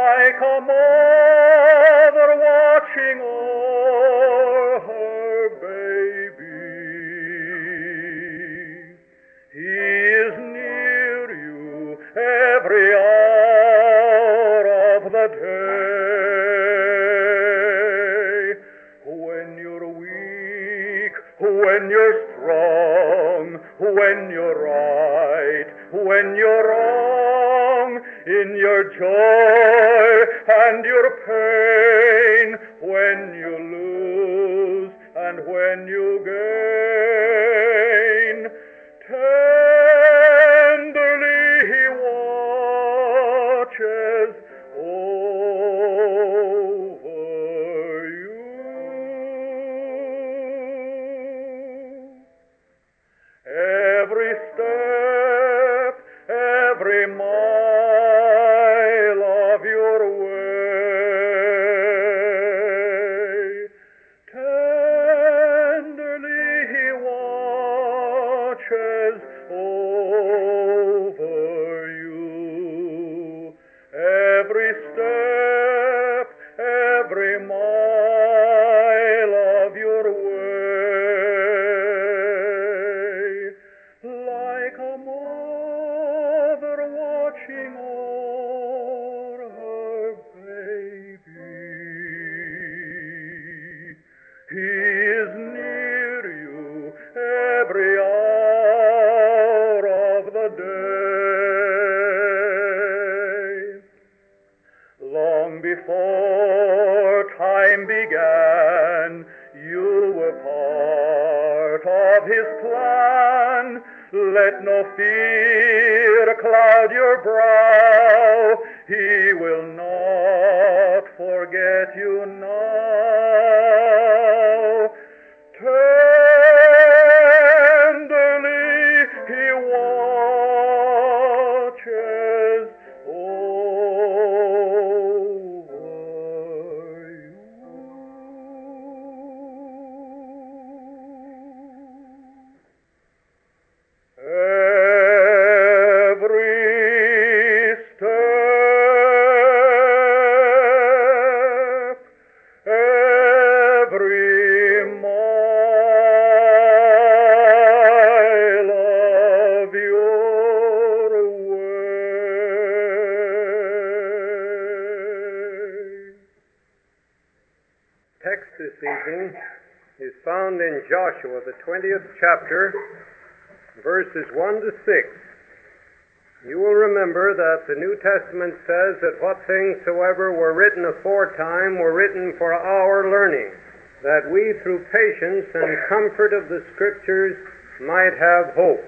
like a mother watching o'er her baby. He is near you every hour of the day. When you're weak, when you're strong, when you're right, when you're wrong, in your joy and your pain, when you lose and when you gain, tenderly he watches over you. Every step, every mile of your way, tenderly he watches over you. Every step, every mile of your way, like a mother watching o'er her baby. He is near you every hour of the day. Long before time began, you were part of his plan. Let no fear cloud your brow. He will not forget you now. Tenderly he watches over you. Every step, every mile of your way. Text this evening is found in Joshua, the 20th chapter, verses 1 to 6. You will remember that the New Testament says that what things soever were written aforetime were written for our learning, that we through patience and comfort of the Scriptures might have hope.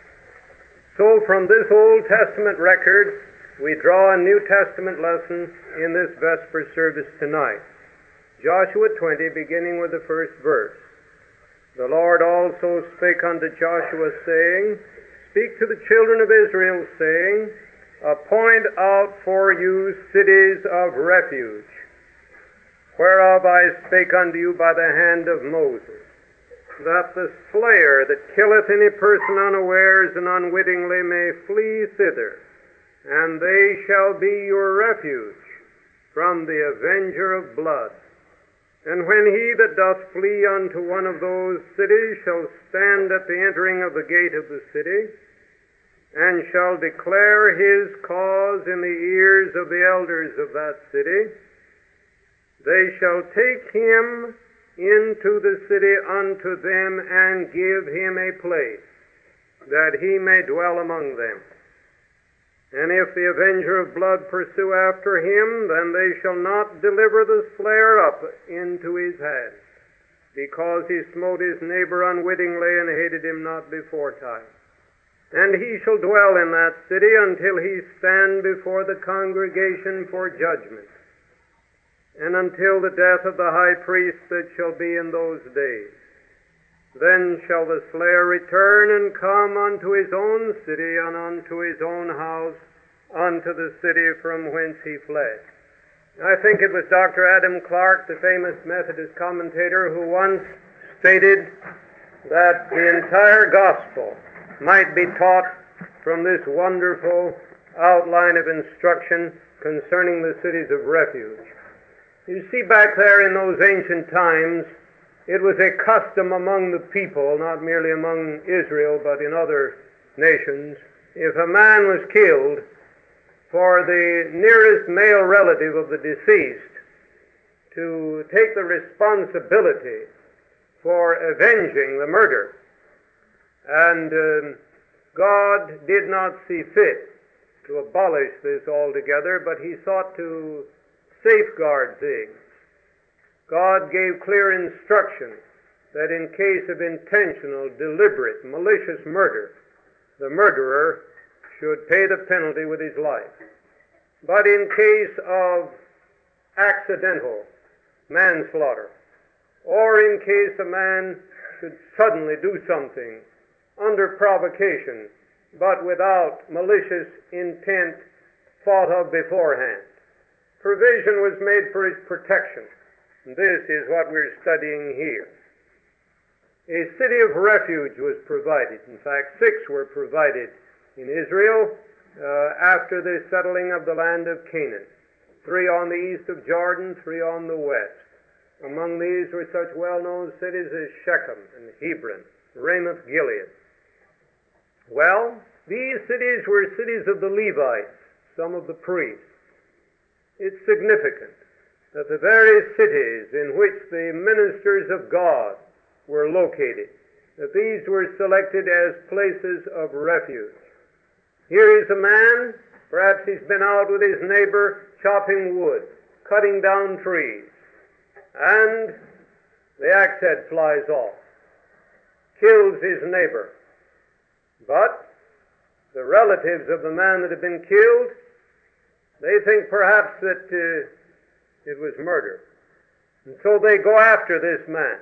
So from this Old Testament record, we draw a New Testament lesson in this Vesper service tonight. Joshua 20, beginning with the first verse. The Lord also spake unto Joshua, saying, Speak to the children of Israel, saying, Appoint out for you cities of refuge, whereof I spake unto you by the hand of Moses, that the slayer that killeth any person unawares and unwittingly may flee thither, and they shall be your refuge from the avenger of blood. And when he that doth flee unto one of those cities shall stand at the entering of the gate of the city, and shall declare his cause in the ears of the elders of that city, they shall take him into the city unto them, and give him a place, that he may dwell among them. And if the avenger of blood pursue after him, then they shall not deliver the slayer up into his hand, because he smote his neighbor unwittingly and hated him not beforetime. And he shall dwell in that city until he stand before the congregation for judgment, and until the death of the high priest that shall be in those days. Then shall the slayer return and come unto his own city and unto his own house, unto the city from whence he fled. I think it was Dr. Adam Clark, the famous Methodist commentator, who once stated that the entire gospel might be taught from this wonderful outline of instruction concerning the cities of refuge. You see, back there in those ancient times, it was a custom among the people, not merely among Israel, but in other nations, if a man was killed, for the nearest male relative of the deceased to take the responsibility for avenging the murder. And God did not see fit to abolish this altogether, but he sought to safeguard things. God gave clear instruction that in case of intentional, deliberate, malicious murder, the murderer should pay the penalty with his life. But in case of accidental manslaughter, or in case a man should suddenly do something under provocation, but without malicious intent thought of beforehand, provision was made for his protection. And this is what we're studying here. A city of refuge was provided. In fact, 6 were provided in Israel after the settling of the land of Canaan. 3 on the east of Jordan, 3 on the west. Among these were such well-known cities as Shechem and Hebron, Ramoth Gilead. Well, these cities were cities of the Levites, some of the priests. It's significant that the very cities in which the ministers of God were located, that these were selected as places of refuge. Here is a man, perhaps he's been out with his neighbor chopping wood, cutting down trees, and the axe head flies off, kills his neighbor. But the relatives of the man that had been killed, they think perhaps that it was murder. And so they go after this man,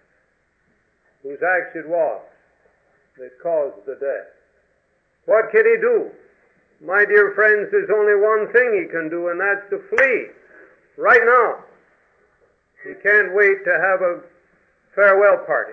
whose axe it was that caused the death. What can he do? My dear friends, there's only one thing he can do, and that's to flee right now. He can't wait to have a farewell party.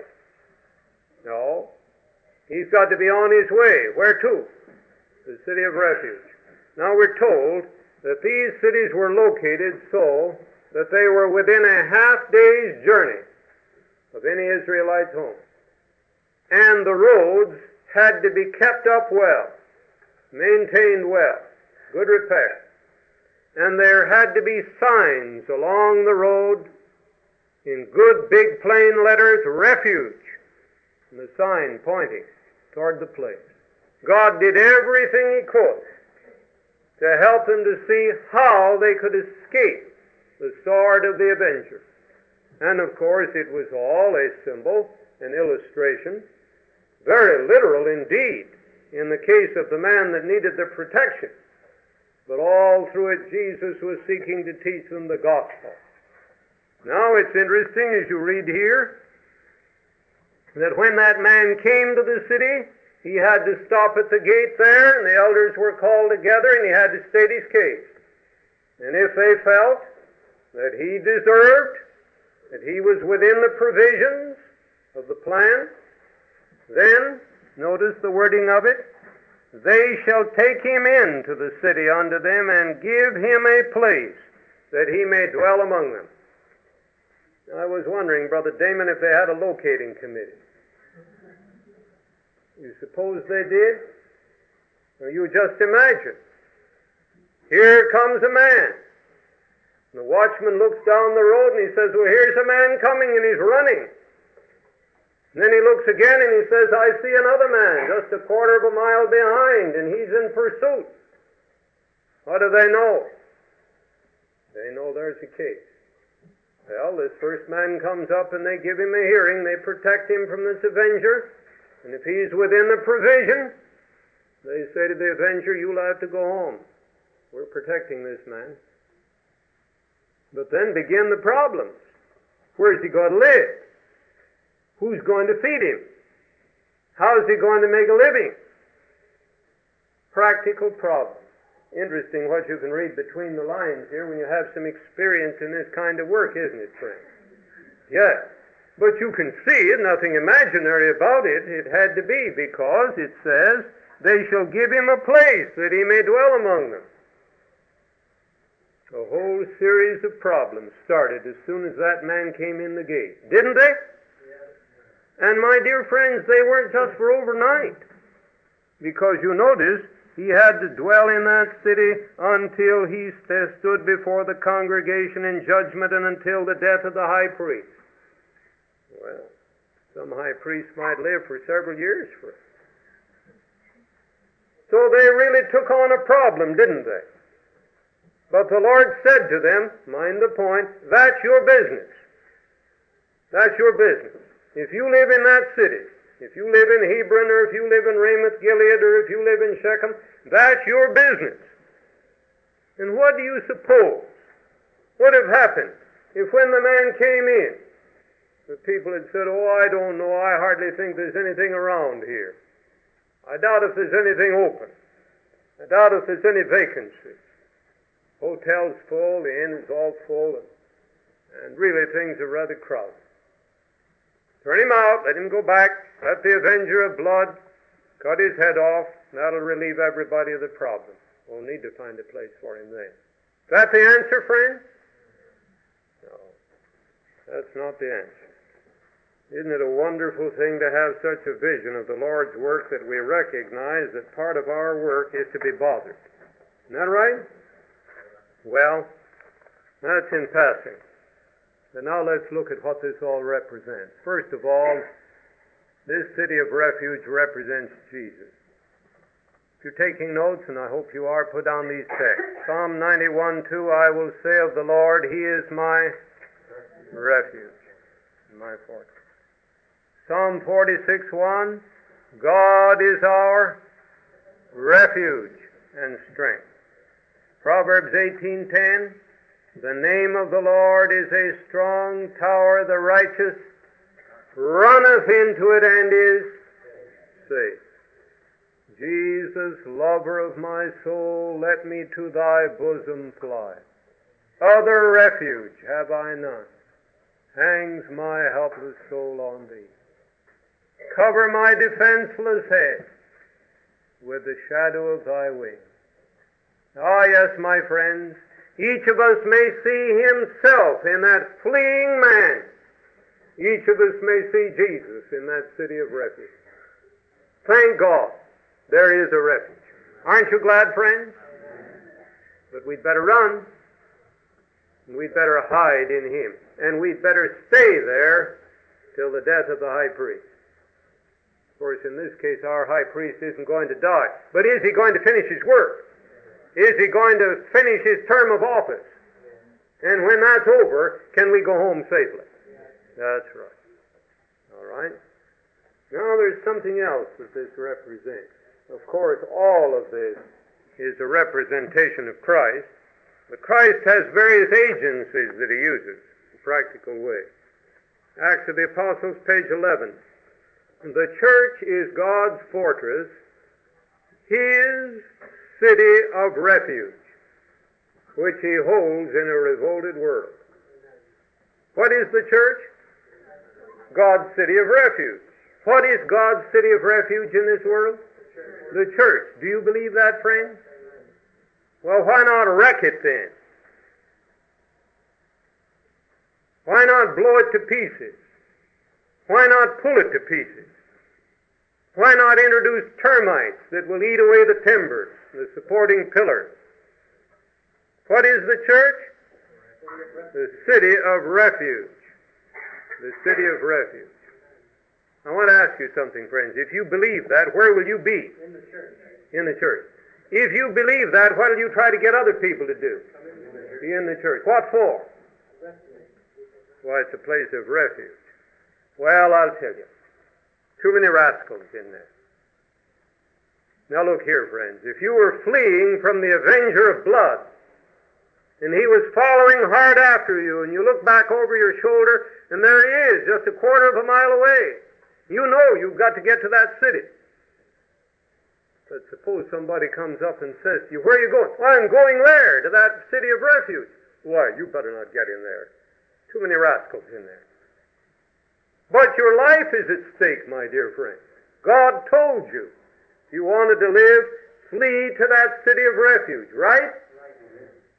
No. He's got to be on his way. Where to? The city of refuge. Now we're told that these cities were located so that they were within a half-day's journey of any Israelite's home. And the roads had to be kept up well, maintained well, good repair. And there had to be signs along the road in good big plain letters, refuge, and the sign pointing toward the place. God did everything he could to help them to see how they could escape the sword of the avenger. And of course it was all a symbol, an illustration, very literal indeed, in the case of the man that needed the protection. But all through it Jesus was seeking to teach them the gospel. Now it's interesting as you read here that when that man came to the city, he had to stop at the gate there, and the elders were called together, and he had to state his case. And if they felt that he deserved, that he was within the provisions of the plan, then, notice the wording of it, they shall take him into the city unto them, and give him a place that he may dwell among them. I was wondering, Brother Damon, if they had a locating committee. You suppose they did? Or you just imagine. Here comes a man. And the watchman looks down the road and he says, well, here's a man coming, and he's running. And then he looks again and he says, I see another man just a quarter of a mile behind, and he's in pursuit. What do they know? They know there's a case. Well, this first man comes up and they give him a hearing. They protect him from this avenger. And if he's within the provision, they say to the avenger, you'll have to go home. We're protecting this man. But then begin the problems. Where's he going to live? Who's going to feed him? How's he going to make a living? Practical problems. Interesting what you can read between the lines here when you have some experience in this kind of work, isn't it, friend? Yes. But you can see it, nothing imaginary about it. It had to be, because it says, they shall give him a place that he may dwell among them. A whole series of problems started as soon as that man came in the gate, didn't they? And my dear friends, they weren't just for overnight, because you notice he had to dwell in that city until he stood before the congregation in judgment and until the death of the high priest. Well, some high priest might live for several years for it. So they really took on a problem, didn't they? But the Lord said to them, mind the point, that's your business. That's your business. If you live in that city, if you live in Hebron, or if you live in Ramoth Gilead, or if you live in Shechem, that's your business. And what do you suppose would have happened if when the man came in, the people had said, oh, I don't know, I hardly think there's anything around here. I doubt if there's anything open. I doubt if there's any vacancy. Hotel's full, the inn is all full, and really things are rather crowded. Turn him out, let him go back, let the avenger of blood cut his head off, and that'll relieve everybody of the problem. We'll need to find a place for him then. Is that the answer, friends? No, that's not the answer. Isn't it a wonderful thing to have such a vision of the Lord's work that we recognize that part of our work is to be bothered? Isn't that right? Well, that's in passing. And now let's look at what this all represents. First of all, this city of refuge represents Jesus. If you're taking notes, and I hope you are, put down these texts. Psalm 91:2, I will say of the Lord, He is my refuge, my fortress. Psalm 46:1, God is our refuge and strength. Proverbs 18:10, the name of the Lord is a strong tower, the righteous runneth into it and is safe. Jesus, lover of my soul, let me to thy bosom fly. Other refuge have I none. Hangs my helpless soul on thee. Cover my defenseless head with the shadow of thy wings. Ah, yes, my friends, each of us may see himself in that fleeing man. Each of us may see Jesus in that city of refuge. Thank God, there is a refuge. Aren't you glad, friends? But we'd better run, and we'd better hide in him, and we'd better stay there till the death of the high priest. Of course, in this case, our high priest isn't going to die, but is he going to finish his work? Is he going to finish his term of office? And when that's over, can we go home safely? That's right. All right. Now there's something else that this represents. Of course, all of this is a representation of Christ, but Christ has various agencies that he uses in a practical way. Acts of the Apostles, page 11. The church is God's fortress, his city of refuge, which he holds in a revolted world. What is the church? God's city of refuge. What is God's city of refuge in this world? The church. Do you believe that, friends? Well, why not wreck it then? Why not blow it to pieces? Why not pull it to pieces? Why not introduce termites that will eat away the timbers, the supporting pillars? What is the church? The city of refuge. The city of refuge. I want to ask you something, friends. If you believe that, where will you be? In the church. In the church. If you believe that, what will you try to get other people to do? Be in the church. What for? Why, it's a place of refuge. Well, I'll tell you. Too many rascals in there. Now look here, friends. If you were fleeing from the avenger of blood, and he was following hard after you, and you look back over your shoulder, and there he is, just a quarter of a mile away. You know you've got to get to that city. But suppose somebody comes up and says to you, where are you going? Well, I'm going there, to that city of refuge. Why, you better not get in there. Too many rascals in there. But your life is at stake, my dear friend. God told you, if you wanted to live, flee to that city of refuge, right?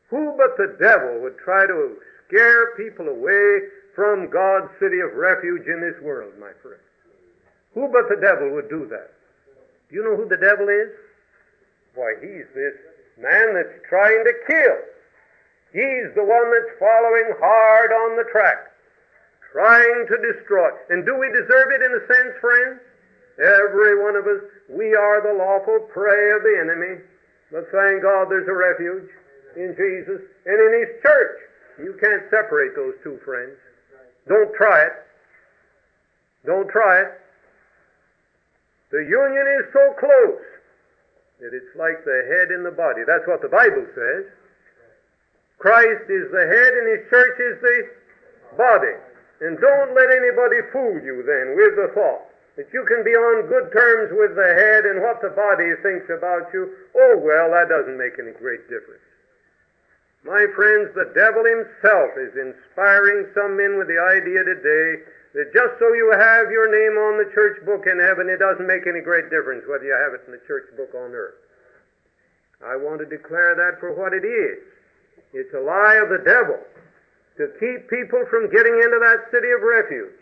Who but the devil would try to scare people away from God's city of refuge in this world, my friend? Who but the devil would do that? Do you know who the devil is? Why, he's this man that's trying to kill. He's the one that's following hard on the track, trying to destroy. And do we deserve it in a sense, friends? Every one of us, we are the lawful prey of the enemy. But thank God there's a refuge in Jesus and in His church. You can't separate those two, friends. Don't try it. Don't try it. The union is so close that it's like the head in the body. That's what the Bible says. Christ is the head and His church is the body. And don't let anybody fool you then with the thought that you can be on good terms with the head and what the body thinks about you. Oh, well, that doesn't make any great difference. My friends, the devil himself is inspiring some men with the idea today that just so you have your name on the church book in heaven, it doesn't make any great difference whether you have it in the church book on earth. I want to declare that for what it is. It's a lie of the devil to keep people from getting into that city of refuge.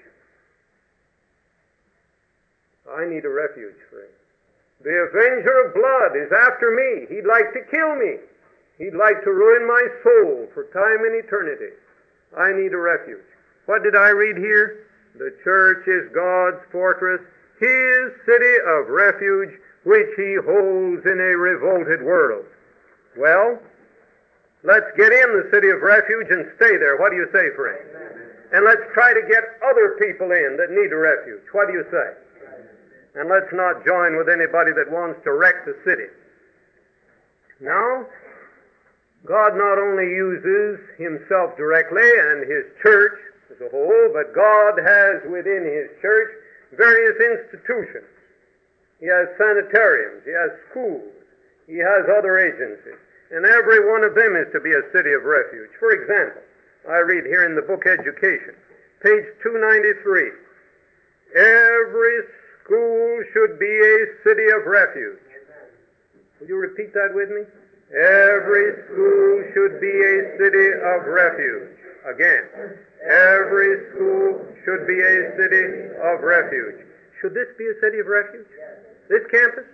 I need a refuge, friend. The avenger of blood is after me. He'd like to kill me. He'd like to ruin my soul for time and eternity. I need a refuge. What did I read here? The church is God's fortress, His city of refuge, which He holds in a revolted world. Well, let's get in the city of refuge and stay there. What do you say, friend? And let's try to get other people in that need a refuge. What do you say? And let's not join with anybody that wants to wreck the city. Now, God not only uses Himself directly and His church as a whole, but God has within His church various institutions. He has sanitariums, He has schools, He has other agencies, and every one of them is to be a city of refuge. For example, I read here in the book Education, page 293, every school should be a city of refuge. Would you repeat that with me? Every school should be a city of refuge. Again, every school should be a city of refuge. Should this be a city of refuge? This campus?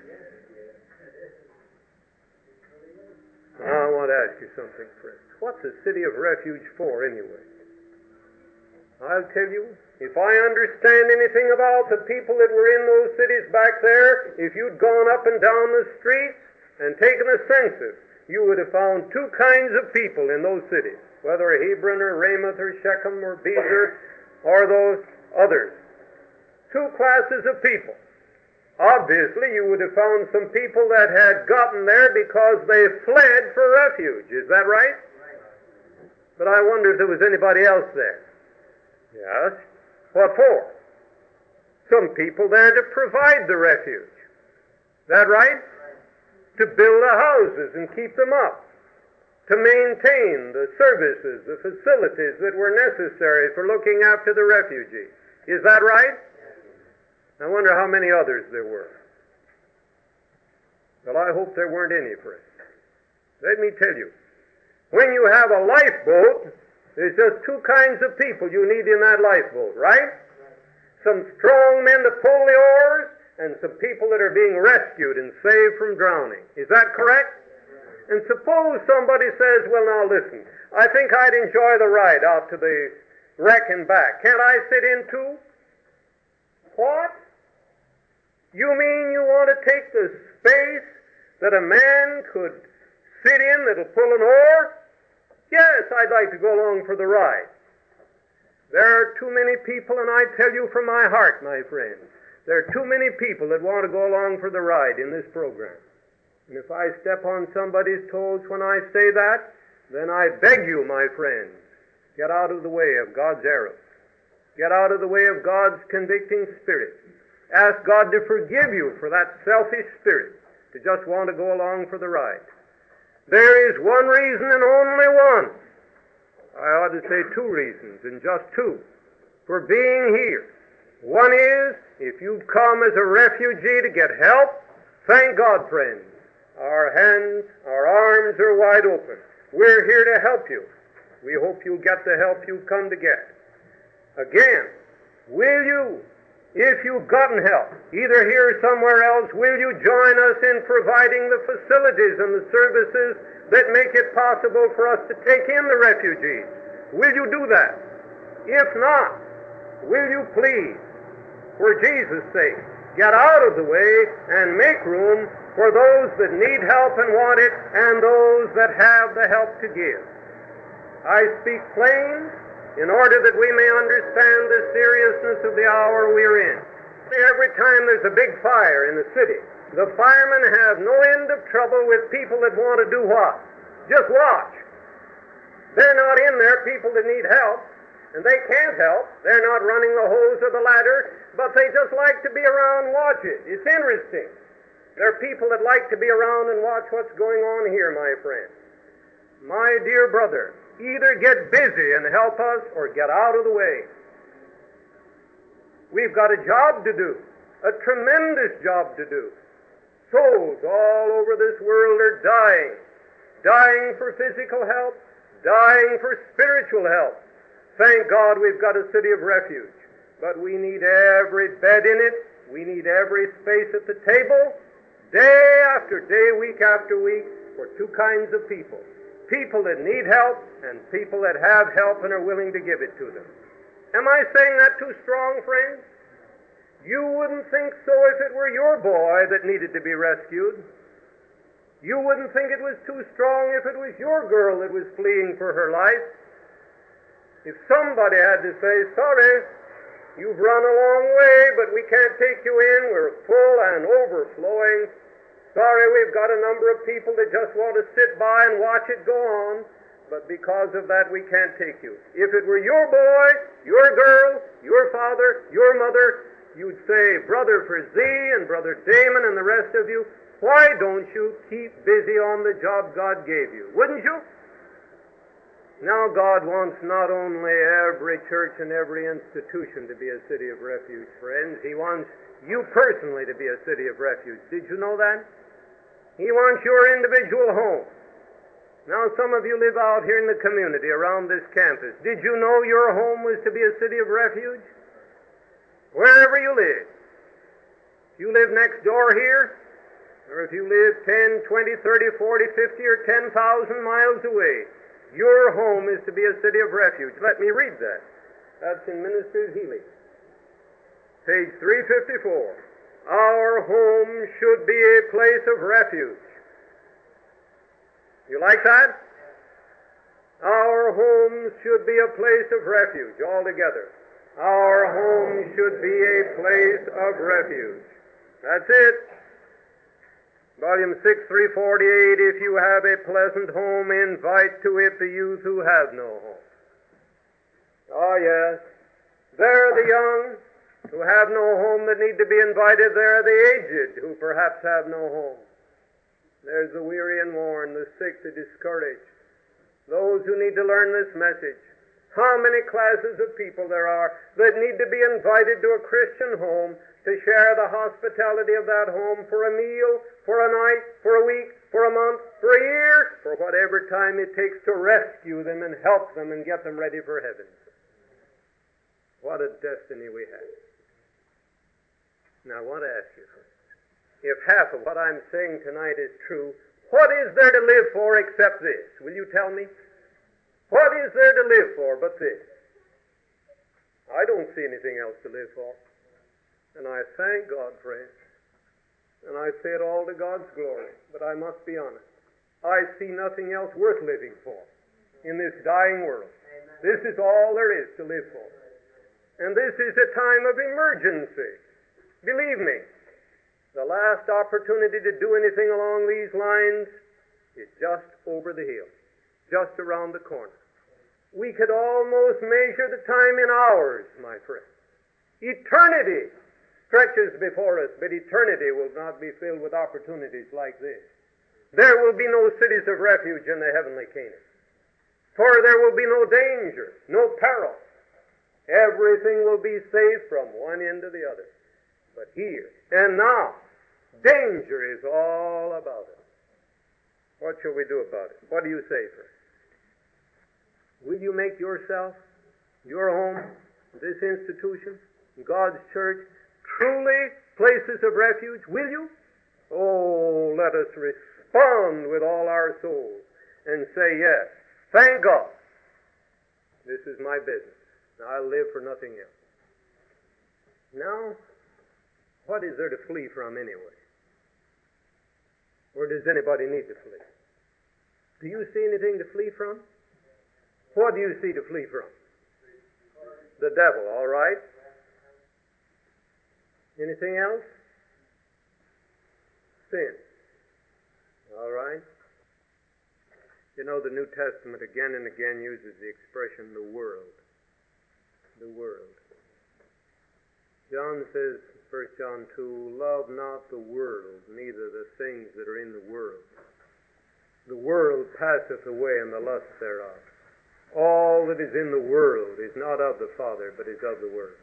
I want to ask you something, friends. What's a city of refuge for, anyway? I'll tell you, if I understand anything about the people that were in those cities back there, if you'd gone up and down the streets and taken a census, you would have found two kinds of people in those cities, whether Hebron or Ramoth or Shechem or Bezer or those others. Two classes of people. Obviously, you would have found some people that had gotten there because they fled for refuge. Is that right? But I wonder if there was anybody else there. Yes. What for? Some people there to provide the refuge. Is that right? To build the houses and keep them up. To maintain the services, the facilities that were necessary for looking after the refugees. Is that right? I wonder how many others there were. Well, I hope there weren't any, friends. Let me tell you, when you have a lifeboat, there's just two kinds of people you need in that lifeboat, right? Some strong men to pull the oars, and some people that are being rescued and saved from drowning. Is that correct? And suppose somebody says, well, now listen, I think I'd enjoy the ride out to the wreck and back. Can't I sit in too? What? You mean you want to take the space that a man could sit in that'll pull an oar? Yes, I'd like to go along for the ride. There are too many people, and I tell you from my heart, my friends, there are too many people that want to go along for the ride in this program. And if I step on somebody's toes when I say that, then I beg you, my friends, get out of the way of God's arrows. Get out of the way of God's convicting spirit. Ask God to forgive you for that selfish spirit to just want to go along for the ride. There is one reason and only one. I ought to say two reasons, and just two, for being here. One is, if you've come as a refugee to get help, thank God, friends. Our hands, our arms are wide open. We're here to help you. We hope you'll get the help you come to get. Again, will you, if you've gotten help, either here or somewhere else, will you join us in providing the facilities and the services that make it possible for us to take in the refugees? Will you do that? If not, will you please, for Jesus' sake, get out of the way and make room for those that need help and want it, and those that have the help to give? I speak plain in order that we may understand the seriousness of the hour we're in. Every time there's a big fire in the city, the firemen have no end of trouble with people that want to do what? Just watch. They're not in there, people that need help, and they can't help. They're not running the hose or the ladder, but they just like to be around and watch it. It's interesting. There are people that like to be around and watch what's going on here, my friend. My dear brother, either get busy and help us or get out of the way. We've got a job to do, a tremendous job to do. Souls all over this world are dying for physical help, dying for spiritual help. Thank God we've got a city of refuge, but we need every bed in it. We need every space at the table, day after day, week after week, for two kinds of people. People that need help and people that have help and are willing to give it to them. Am I saying that too strong, friends? You wouldn't think so if it were your boy that needed to be rescued. You wouldn't think it was too strong if it was your girl that was fleeing for her life. If somebody had to say, sorry, you've run a long way, but we can't take you in, we're full and overflowing. Sorry, we've got a number of people that just want to sit by and watch it go on, but because of that we can't take you. If it were your boy, your girl, your father, your mother, you'd say, Brother Frazee and Brother Damon and the rest of you, why don't you keep busy on the job God gave you? Wouldn't you? Now God wants not only every church and every institution to be a city of refuge, friends. He wants you personally to be a city of refuge. Did you know that? He wants your individual home. Now some of you live out here in the community around this campus. Did you know your home was to be a city of refuge? Wherever you live. If you live next door here, or if you live 10, 20, 30, 40, 50, or 10,000 miles away, your home is to be a city of refuge. Let me read that. That's in Ministers Healing. Page 354. Our home should be a place of refuge. You like that? Our home should be a place of refuge altogether. Our home should be a place of refuge. That's it. Volume 6, 348, if you have a pleasant home, invite to it the youth who have no home. Oh, yes. There are the young who have no home that need to be invited. There are the aged who perhaps have no home. There's the weary and worn, the sick, the discouraged, those who need to learn this message. How many classes of people there are that need to be invited to a Christian home to share the hospitality of that home for a meal, for a night, for a week, for a month, for a year, for whatever time it takes to rescue them and help them and get them ready for heaven. What a destiny we have. Now I want to ask you, if half of what I'm saying tonight is true, what is there to live for except this? Will you tell me? What is there to live for but this? I don't see anything else to live for. And I thank God for it. And I say it all to God's glory. But I must be honest. I see nothing else worth living for in this dying world. This is all there is to live for. And this is a time of emergency. Believe me, the last opportunity to do anything along these lines is just over the hill, just around the corner. We could almost measure the time in hours, my friend. Eternity stretches before us, but eternity will not be filled with opportunities like this. There will be no cities of refuge in the heavenly Canaan. For there will be no danger, no peril. Everything will be safe from one end to the other. But here and now, danger is all about us. What shall we do about it? What do you say, friend? Will you make yourself, your home, this institution, God's church, truly places of refuge? Will you? Oh, let us respond with all our souls and say yes. Thank God. This is my business. I live for nothing else. Now, what is there to flee from anyway? Or does anybody need to flee? Do you see anything to flee from? What do you see to flee from? The devil, all right. Anything else? Sin. All right. You know, the New Testament again and again uses the expression the world. The world. John says, 1 John 2, love not the world, neither the things that are in the world. The world passeth away, and the lust thereof. All that is in the world is not of the Father, but is of the world.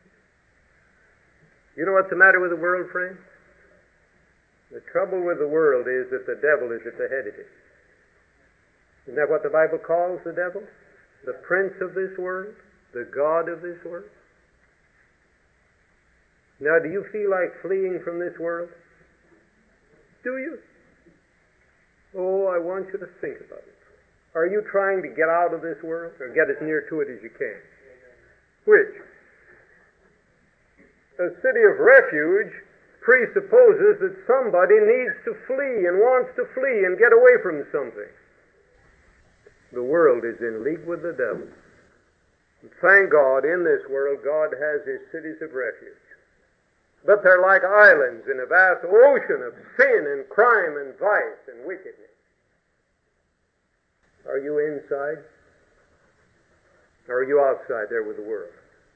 You know what's the matter with the world, friends? The trouble with the world is that the devil is at the head of it. Isn't that what the Bible calls the devil? The prince of this world? The god of this world? Now, do you feel like fleeing from this world? Do you? Oh, I want you to think about it. Are you trying to get out of this world or get as near to it as you can? Which? A city of refuge presupposes that somebody needs to flee and wants to flee and get away from something. The world is in league with the devil. And thank God, in this world, God has His cities of refuge. But they're like islands in a vast ocean of sin and crime and vice and wickedness. Are you inside? Or are you outside there with the world?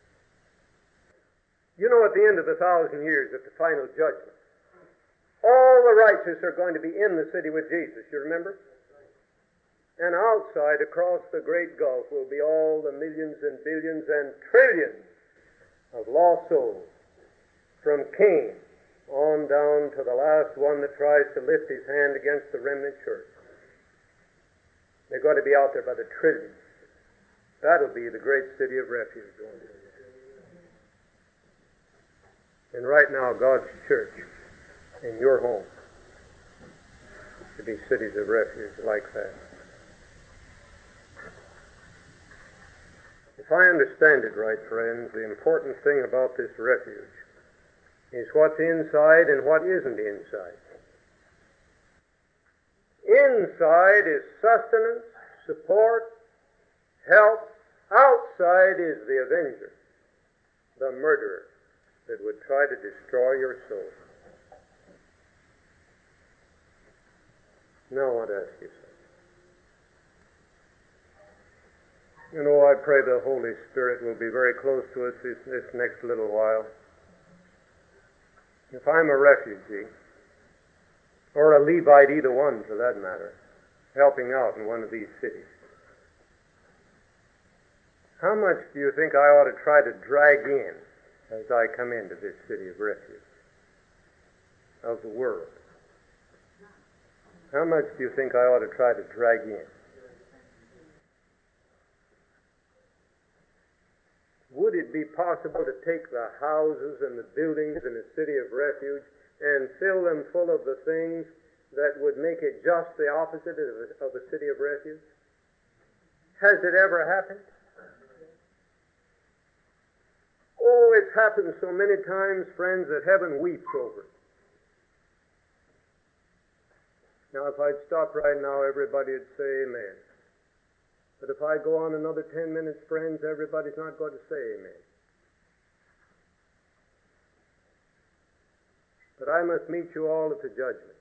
You know, at the end of 1,000 years, at the final judgment, all the righteous are going to be in the city with Jesus, you remember? And outside, across the great gulf, will be all the millions and billions and trillions of lost souls, from Cain on down to the last one that tries to lift his hand against the remnant church. They're going to be out there by the trillions. That'll be the great city of refuge. And right now, God's church in your home should be cities of refuge like that. If I understand it right, friends, the important thing about this refuge is what's inside and what isn't inside. Inside is sustenance, support, help. Outside is the avenger, the murderer that would try to destroy your soul. Now I want to ask you something. You know, I pray the Holy Spirit will be very close to us this next little while. If I'm a refugee, or a Levite, either one for that matter, helping out in one of these cities, how much do you think I ought to try to drag in as I come into this city of refuge, of the world? How much do you think I ought to try to drag in? Would it be possible to take the houses and the buildings in a city of refuge and fill them full of the things that would make it just the opposite of a city of refuge? Has it ever happened? Oh, it's happened so many times, friends, that heaven weeps over it. Now, if I'd stop right now, everybody would say amen. But if I go on another 10 minutes, friends, everybody's not going to say amen. But I must meet you all at the judgment.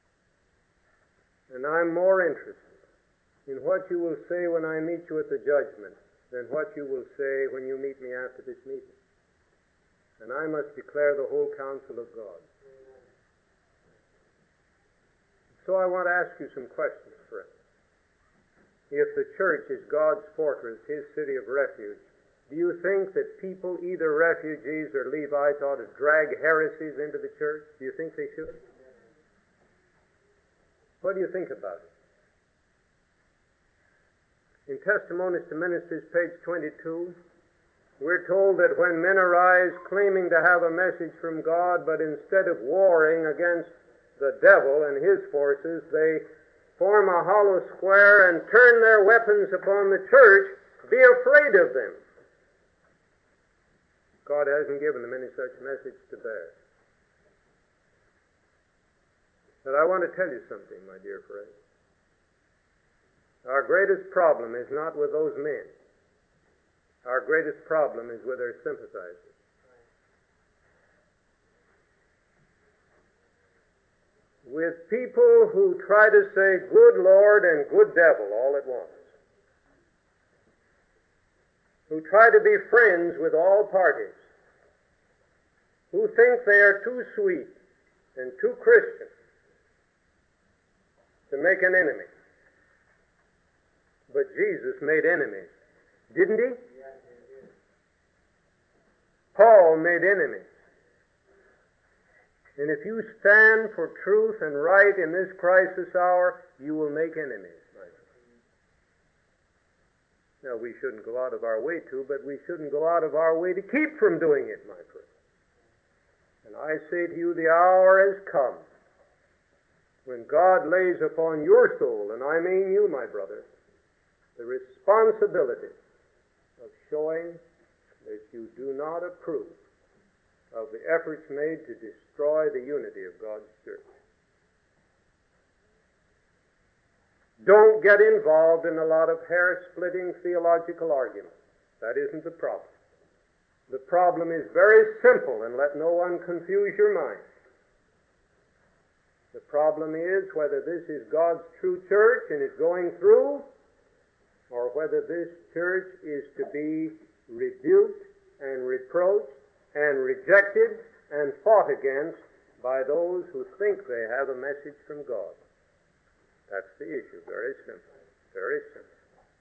And I'm more interested in what you will say when I meet you at the judgment than what you will say when you meet me after this meeting. And I must declare the whole counsel of God. So I want to ask you some questions, friends. If the church is God's fortress, His city of refuge, do you think that people, either refugees or Levites, ought to drag heresies into the church? Do you think they should? What do you think about it? In Testimonies to Ministers, page 22, we're told that when men arise claiming to have a message from God, but instead of warring against the devil and his forces, they form a hollow square and turn their weapons upon the church, be afraid of them. God hasn't given them any such message to bear. But I want to tell you something, my dear friend. Our greatest problem is not with those men. Our greatest problem is with their sympathizers. With people who try to say good Lord and good devil all at once. Who try to be friends with all parties. Who think they are too sweet and too Christian to make an enemy. But Jesus made enemies, didn't he? Paul made enemies. And if you stand for truth and right in this crisis hour, you will make enemies. Now, we shouldn't go out of our way to, but we shouldn't go out of our way to keep from doing it, my friend. And I say to you, the hour has come when God lays upon your soul, and I mean you, my brother, the responsibility of showing that you do not approve of the efforts made to destroy the unity of God's church. Don't get involved in a lot of hair-splitting theological arguments. That isn't the problem. The problem is very simple, and let no one confuse your mind. The problem is whether this is God's true church and is going through, or whether this church is to be rebuked and reproached and rejected and fought against by those who think they have a message from God. That's the issue. Very simple. Very simple.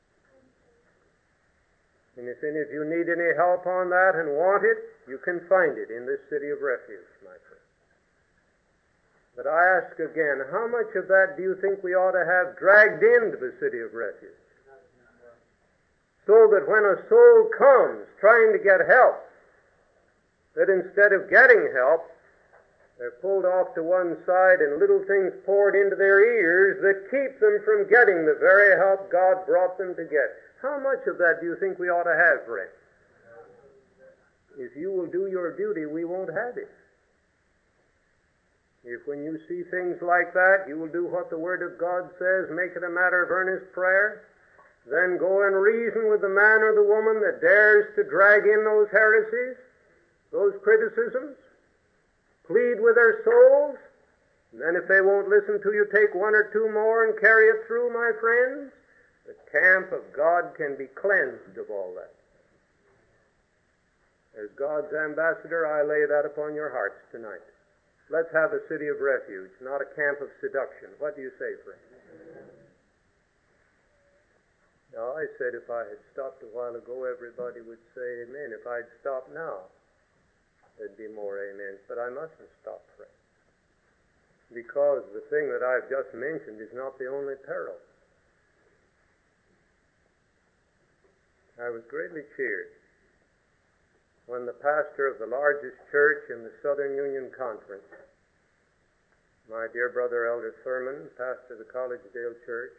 And if any of you need any help on that and want it, you can find it in this city of refuge, my friend. But I ask again, how much of that do you think we ought to have dragged into the city of refuge? So that when a soul comes trying to get help, that instead of getting help, they're pulled off to one side and little things poured into their ears that keep them from getting the very help God brought them to get. How much of that do you think we ought to have, friend? If you will do your duty, we won't have it. If when you see things like that, you will do what the Word of God says, make it a matter of earnest prayer, then go and reason with the man or the woman that dares to drag in those heresies, those criticisms, plead with their souls, and then if they won't listen to you, take one or two more and carry it through, my friends. The camp of God can be cleansed of all that. As God's ambassador, I lay that upon your hearts tonight. Let's have a city of refuge, not a camp of seduction. What do you say, friend? Now, I said if I had stopped a while ago, everybody would say amen. If I'd stopped now, there'd be more amens. But I mustn't stop, friend. Because the thing that I've just mentioned is not the only peril. I was greatly cheered when the pastor of the largest church in the Southern Union Conference, my dear brother Elder Thurman, pastor of the Collegedale Church,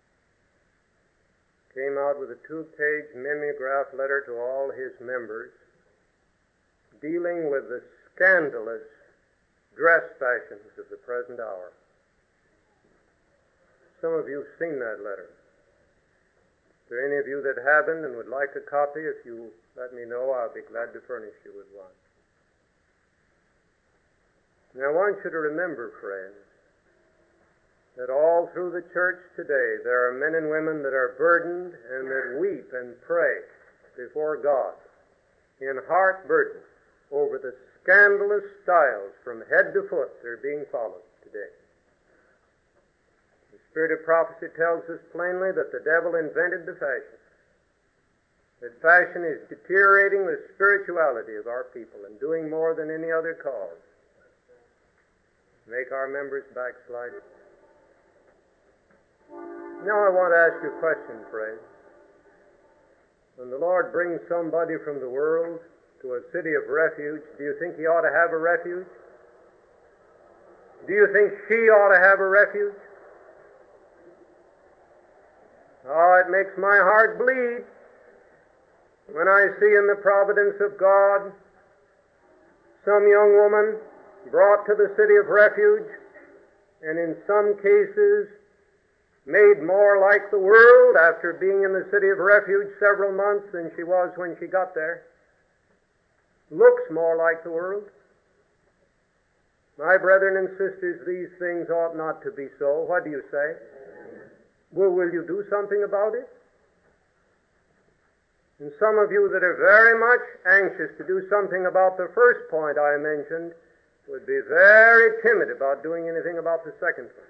came out with a 2-page mimeograph letter to all his members dealing with the scandalous dress fashions of the present hour. Some of you have seen that letter. If there are any of you that haven't and would like a copy, if you let me know, I'll be glad to furnish you with one. Now, I want you to remember, friends, that all through the church today there are men and women that are burdened and that weep and pray before God in heart burden over the scandalous styles from head to foot that are being followed today. The Spirit of prophecy tells us plainly that the devil invented the fashion. That fashion is deteriorating the spirituality of our people and doing more than any other cause. Make our members backslide. Now I want to ask you a question, friends. When the Lord brings somebody from the world to a city of refuge, do you think he ought to have a refuge? Do you think she ought to have a refuge? Oh, it makes my heart bleed when I see in the providence of God some young woman brought to the city of refuge, and in some cases made more like the world after being in the city of refuge several months than she was when she got there. Looks more like the world. My brethren and sisters, these things ought not to be so. What do you say? Well, will you do something about it? And some of you that are very much anxious to do something about the first point I mentioned would be very timid about doing anything about the second one.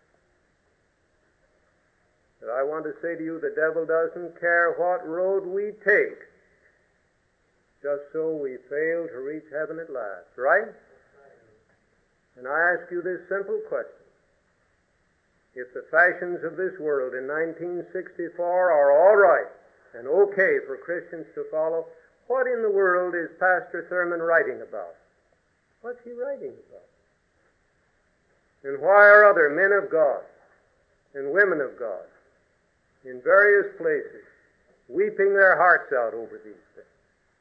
But I want to say to you, the devil doesn't care what road we take, just so we fail to reach heaven at last, right? And I ask you this simple question. If the fashions of this world in 1964 are all right and okay for Christians to follow, what in the world is Pastor Thurman writing about? What's he writing about? And why are other men of God and women of God in various places weeping their hearts out over these things?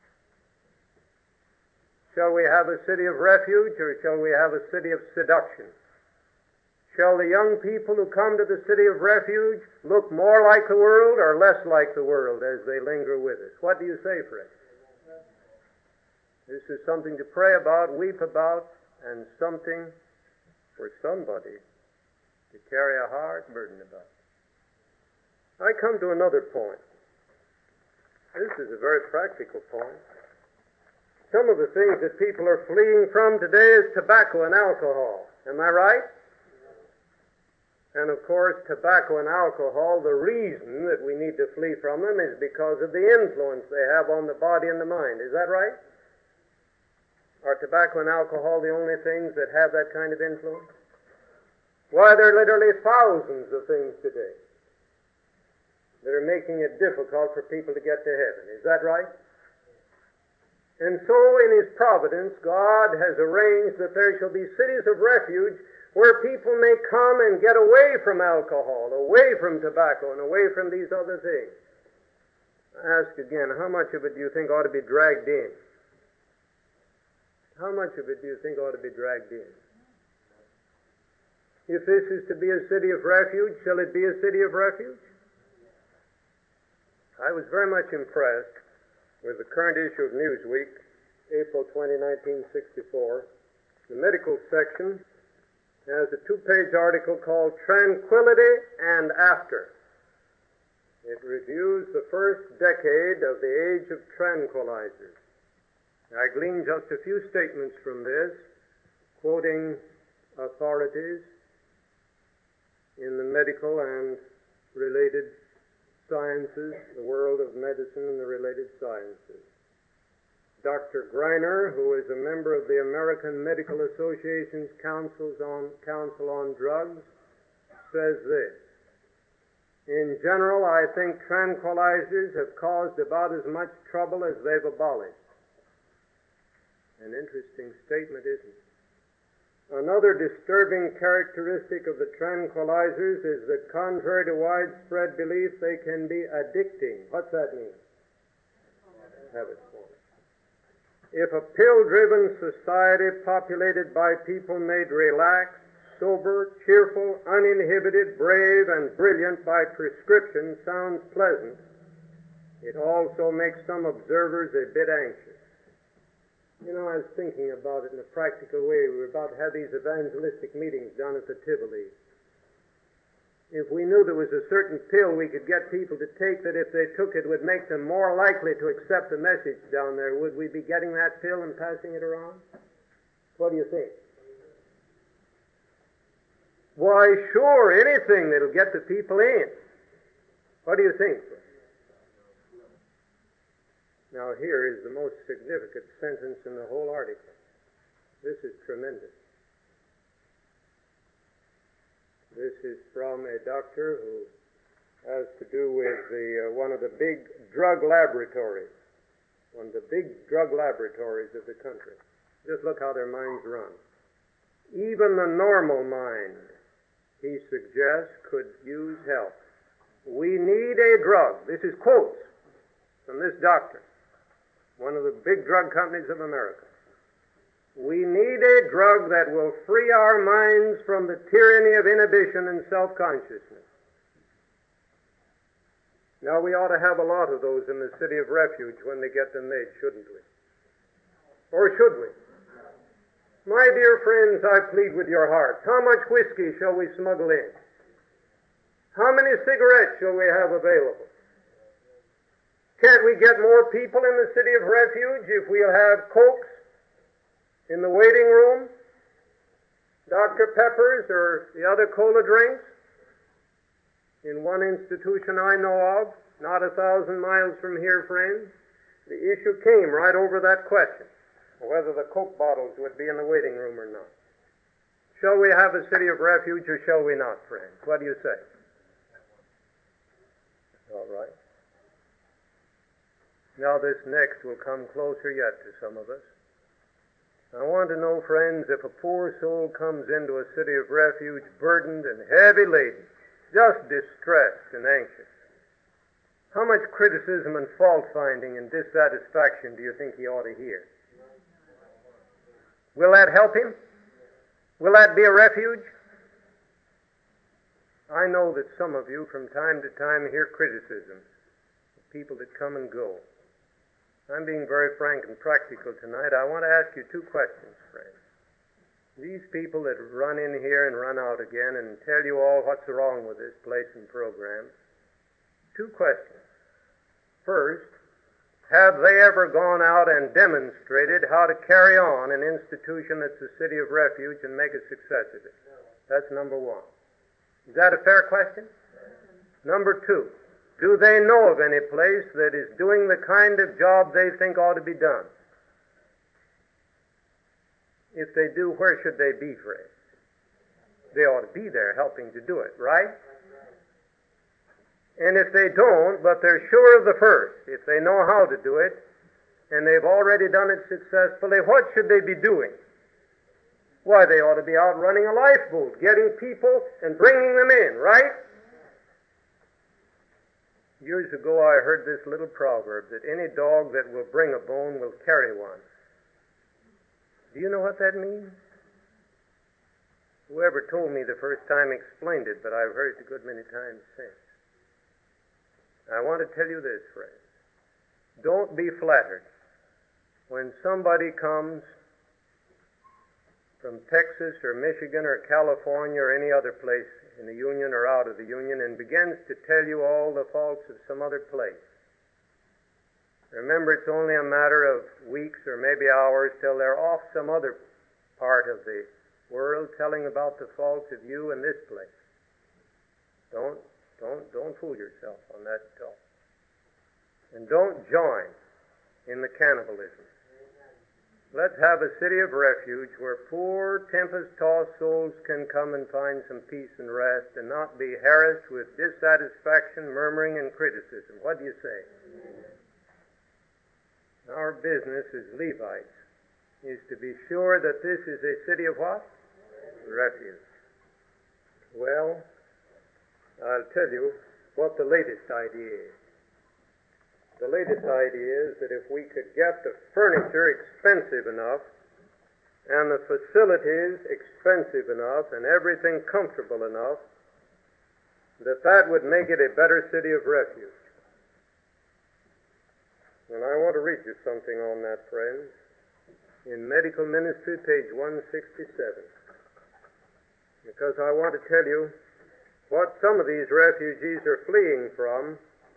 Shall we have a city of refuge, or shall we have a city of seduction? Shall the young people who come to the city of refuge look more like the world or less like the world as they linger with us? What do you say, Fred? This is something to pray about, weep about, and something for somebody to carry a hard burden about. I come to another point. This is a very practical point. Some of the things that people are fleeing from today is tobacco and alcohol. Am I right? And of course, tobacco and alcohol, the reason that we need to flee from them is because of the influence they have on the body and the mind. Is that right? Are tobacco and alcohol the only things that have that kind of influence? Why, there are literally thousands of things today that are making it difficult for people to get to heaven. Is that right? And so in His providence, God has arranged that there shall be cities of refuge where people may come and get away from alcohol, away from tobacco, and away from these other things. I ask again, how much of it do you think ought to be dragged in? How much of it do you think ought to be dragged in? If this is to be a city of refuge, shall it be a city of refuge? I was very much impressed with the current issue of Newsweek, April 20, 1964. The medical section has a 2-page article called Tranquility and After. It reviews the first decade of the age of tranquilizers. I glean just a few statements from this, quoting authorities in the medical and related sciences, the world of medicine and the related sciences. Dr. Greiner, who is a member of the American Medical Association's Council on Drugs, says this: in general, I think tranquilizers have caused about as much trouble as they've abolished. An interesting statement, isn't it? Another disturbing characteristic of the tranquilizers is that, contrary to widespread belief, they can be addicting. What's that mean? Habit forming. If a pill-driven society populated by people made relaxed, sober, cheerful, uninhibited, brave, and brilliant by prescription sounds pleasant, it also makes some observers a bit anxious. You know, I was thinking about it in a practical way. We were about to have these evangelistic meetings down at the Tivoli. If we knew there was a certain pill we could get people to take that if they took it would make them more likely to accept the message down there, would we be getting that pill and passing it around? What do you think? Why, sure, anything that'll get the people in. What do you think? Now here is the most significant sentence in the whole article. This is tremendous. This is from a doctor who has to do with one of the big drug laboratories, one of the big drug laboratories of the country. Just look how their minds run. Even the normal mind, he suggests, could use help. We need a drug. This is quotes from this doctor, one of the big drug companies of America. We need a drug that will free our minds from the tyranny of inhibition and self-consciousness. Now, we ought to have a lot of those in the city of refuge when they get them made, shouldn't we? Or should we? My dear friends, I plead with your hearts. How much whiskey shall we smuggle in? How many cigarettes shall we have available? Can't we get more people in the city of refuge if we'll have Cokes in the waiting room, Dr. Peppers, or the other cola drinks? In one institution I know of, not 1,000 miles from here, friends, the issue came right over that question, whether the Coke bottles would be in the waiting room or not. Shall we have a city of refuge or shall we not, friends? What do you say? All right. Now this next will come closer yet to some of us. I want to know, friends, if a poor soul comes into a city of refuge burdened and heavy laden, just distressed and anxious, how much criticism and fault-finding and dissatisfaction do you think he ought to hear? Will that help him? Will that be a refuge? I know that some of you from time to time hear criticisms of people that come and go. I'm being very frank and practical tonight. I want to ask you two questions, friends. These people that run in here and run out again and tell you all what's wrong with this place and program, two questions. First, have they ever gone out and demonstrated how to carry on an institution that's a city of refuge and make a success of it? That's number one. Is that a fair question? Number two, do they know of any place that is doing the kind of job they think ought to be done? If they do, where should they be, friends? They ought to be there helping to do it, right? And if they don't, but they're sure of the first, if they know how to do it, and they've already done it successfully, what should they be doing? Why, they ought to be out running a lifeboat, getting people and bringing them in, right? Years ago I heard this little proverb, that any dog that will bring a bone will carry one. Do you know what that means? Whoever told me the first time explained it, but I've heard it a good many times since. I want to tell you this, friends. Don't be flattered when somebody comes from Texas or Michigan or California or any other place in the Union or out of the Union and begins to tell you all the faults of some other place. Remember, it's only a matter of weeks or maybe hours till they're off some other part of the world telling about the faults of you in this place. Don't fool yourself on that talk. And don't join in the cannibalism. Let's have a city of refuge where poor, tempest-tossed souls can come and find some peace and rest and not be harassed with dissatisfaction, murmuring, and criticism. What do you say? Our business as Levites is to be sure that this is a city of what? Refuge. Well, I'll tell you what the latest idea is. The latest idea is that if we could get the furniture expensive enough and the facilities expensive enough and everything comfortable enough, that would make it a better city of refuge. And I want to read you something on that, friends. In Medical Ministry, page 167. Because I want to tell you what some of these refugees are fleeing from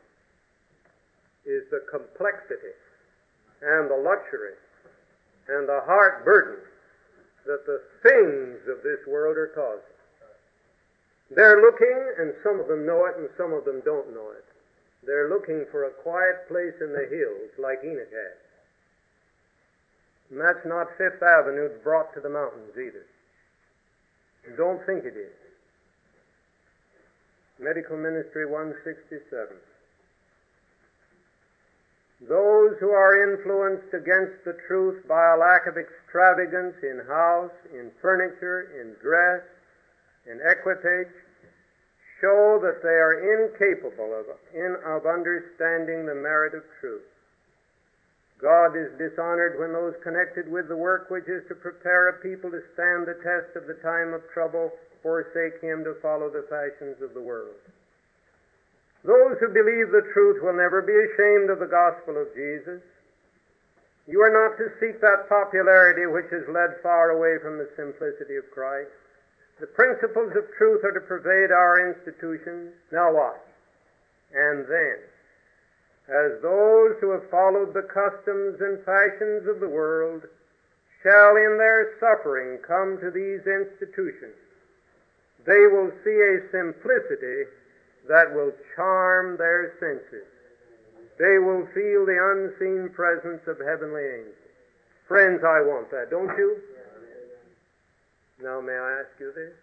is the complexity and the luxury and the heart burden that the things of this world are causing. They're looking, and some of them know it and some of them don't know it. They're looking for a quiet place in the hills like Enoch had. And that's not Fifth Avenue brought to the mountains either. Don't think it is. Medical Ministry 167. Those who are influenced against the truth by a lack of extravagance in house, in furniture, in dress, in equipage, show that they are incapable of understanding the merit of truth. God is dishonored when those connected with the work which is to prepare a people to stand the test of the time of trouble forsake Him to follow the fashions of the world. Those who believe the truth will never be ashamed of the gospel of Jesus. You are not to seek that popularity which has led far away from the simplicity of Christ. The principles of truth are to pervade our institutions. Now what? And then, as those who have followed the customs and fashions of the world shall in their suffering come to these institutions, they will see a simplicity that will charm their senses. They will feel the unseen presence of heavenly angels. Friends, I want that, don't you? Now, may I ask you this?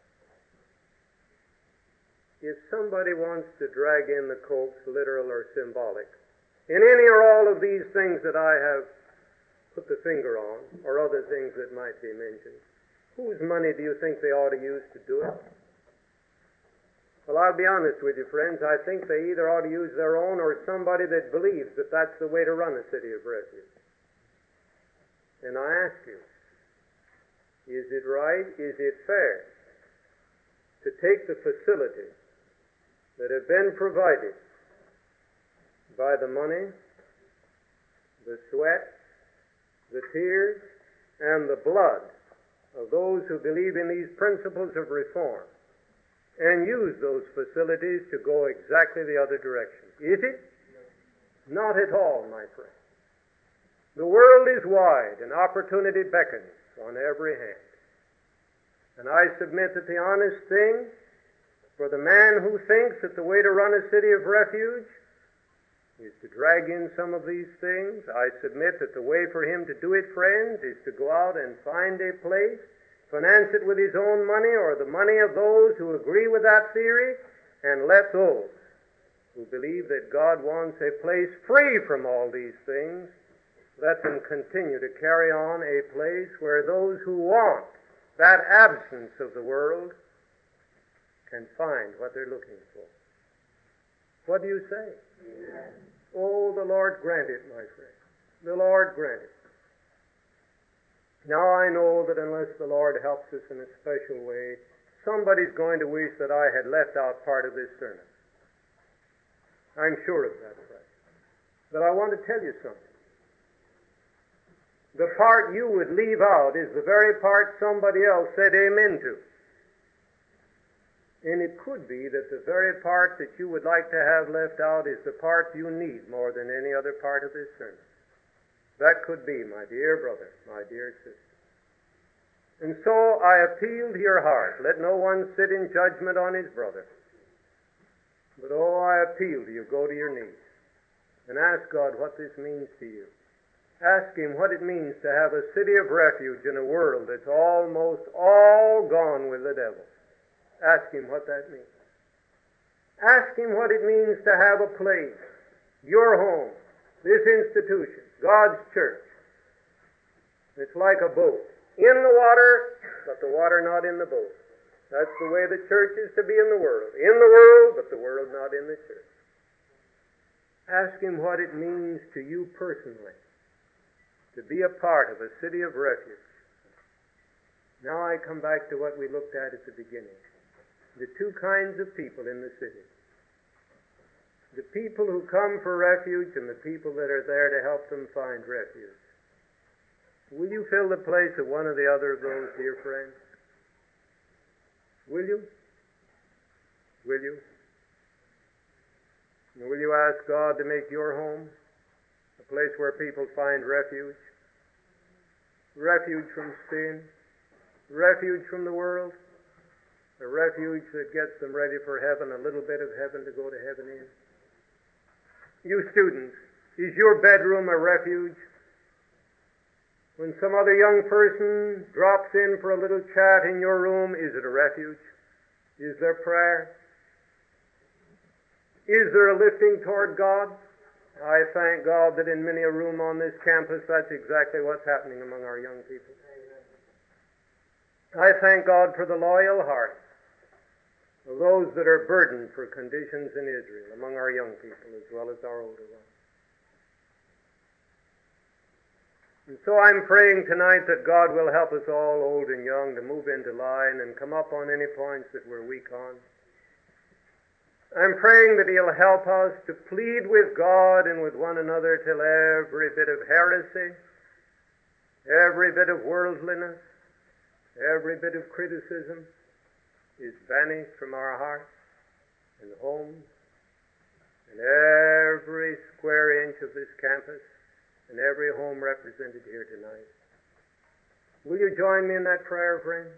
If somebody wants to drag in the coax, literal or symbolic, in any or all of these things that I have put the finger on, or other things that might be mentioned, whose money do you think they ought to use to do it? Well, I'll be honest with you, friends. I think they either ought to use their own or somebody that believes that that's the way to run a city of refuge. And I ask you, is it right, is it fair to take the facilities that have been provided by the money, the sweat, the tears, and the blood of those who believe in these principles of reform, and use those facilities to go exactly the other direction? Is it? Not at all, my friend. The world is wide, and opportunity beckons on every hand. And I submit that the honest thing for the man who thinks that the way to run a city of refuge is to drag in some of these things, I submit that the way for him to do it, friends, is to go out and find a place, finance it with his own money or the money of those who agree with that theory, and let those who believe that God wants a place free from all these things, let them continue to carry on a place where those who want that absence of the world can find what they're looking for. What do you say? Yes. Oh, the Lord grant it, my friend. The Lord grant it. Now I know that unless the Lord helps us in a special way, somebody's going to wish that I had left out part of this sermon. I'm sure of that, friend. But I want to tell you something. The part you would leave out is the very part somebody else said amen to. And it could be that the very part that you would like to have left out is the part you need more than any other part of this sermon. That could be, my dear brother, my dear sister. And so I appeal to your heart. Let no one sit in judgment on his brother. But oh, I appeal to you, go to your knees and ask God what this means to you. Ask Him what it means to have a city of refuge in a world that's almost all gone with the devil. Ask Him what that means. Ask Him what it means to have a place, your home, this institution, God's church. It's like a boat. In the water, but the water not in the boat. That's the way the church is to be in the world. In the world, but the world not in the church. Ask Him what it means to you personally to be a part of a city of refuge. Now I come back to what we looked at the beginning. The two kinds of people in the city. The people who come for refuge and the people that are there to help them find refuge. Will you fill the place of one or the other of those, dear friends? Will you? Will you? And will you ask God to make your home a place where people find refuge? Refuge from sin, refuge from the world, a refuge that gets them ready for heaven, a little bit of heaven to go to heaven in. You students, is your bedroom a refuge? When some other young person drops in for a little chat in your room, is it a refuge? Is there prayer? Is there a lifting toward God? I thank God that in many a room on this campus, that's exactly what's happening among our young people. I thank God for the loyal hearts of those that are burdened for conditions in Israel among our young people as well as our older ones. And so I'm praying tonight that God will help us all, old and young, to move into line and come up on any points that we're weak on. I'm praying that He'll help us to plead with God and with one another till every bit of heresy, every bit of worldliness, every bit of criticism is banished from our hearts and homes and every square inch of this campus and every home represented here tonight. Will you join me in that prayer, friends?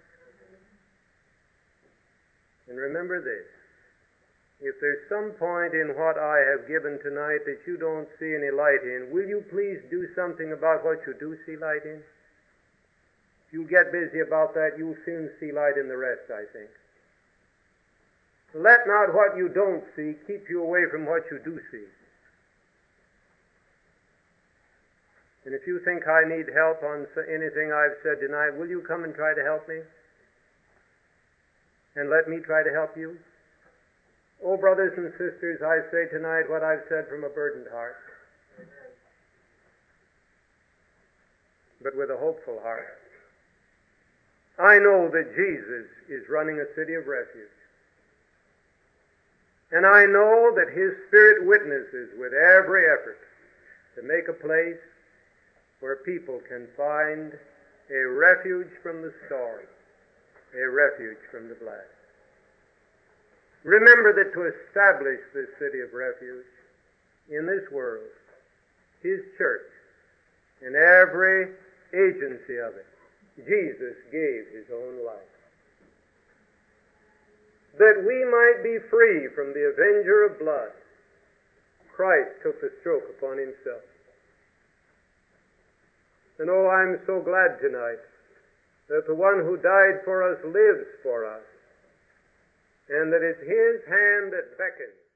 And remember this. If there's some point in what I have given tonight that you don't see any light in, will you please do something about what you do see light in? If you get busy about that, you'll soon see light in the rest, I think. Let not what you don't see keep you away from what you do see. And if you think I need help on anything I've said tonight, will you come and try to help me? And let me try to help you? Oh, brothers and sisters, I say tonight what I've said from a burdened heart, but with a hopeful heart. I know that Jesus is running a city of refuge. And I know that His Spirit witnesses with every effort to make a place where people can find a refuge from the storm, a refuge from the blast. Remember that to establish this city of refuge in this world, His church, and every agency of it, Jesus gave His own life. That we might be free from the avenger of blood, Christ took the stroke upon Himself. And oh, I'm so glad tonight that the one who died for us lives for us, and that it's His hand that beckons